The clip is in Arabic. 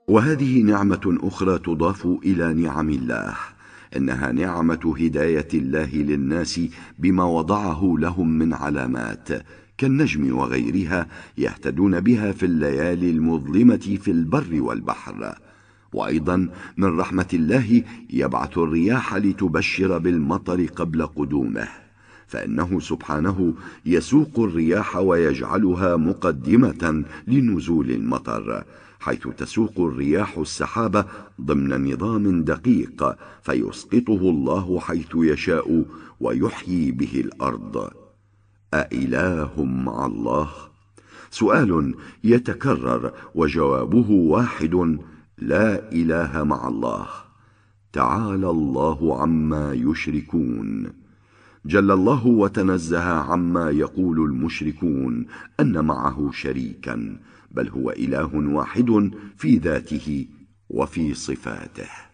وهذه نعمة أخرى تضاف إلى نعم الله، إنها نعمة هداية الله للناس بما وضعه لهم من علامات كالنجم وغيرها يهتدون بها في الليالي المظلمة في البر والبحر. وأيضا من رحمة الله يبعث الرياح لتبشر بالمطر قبل قدومه، فإنه سبحانه يسوق الرياح ويجعلها مقدمة لنزول المطر، حيث تسوق الرياح السحاب ضمن نظام دقيق فيسقطه الله حيث يشاء ويحيي به الأرض. أإله مع الله؟ سؤال يتكرر وجوابه واحد: لا إله مع الله. تعالى الله عما يشركون. جل الله وتنزه عما يقول المشركون أن معه شريكا، بل هو إله واحد في ذاته وفي صفاته.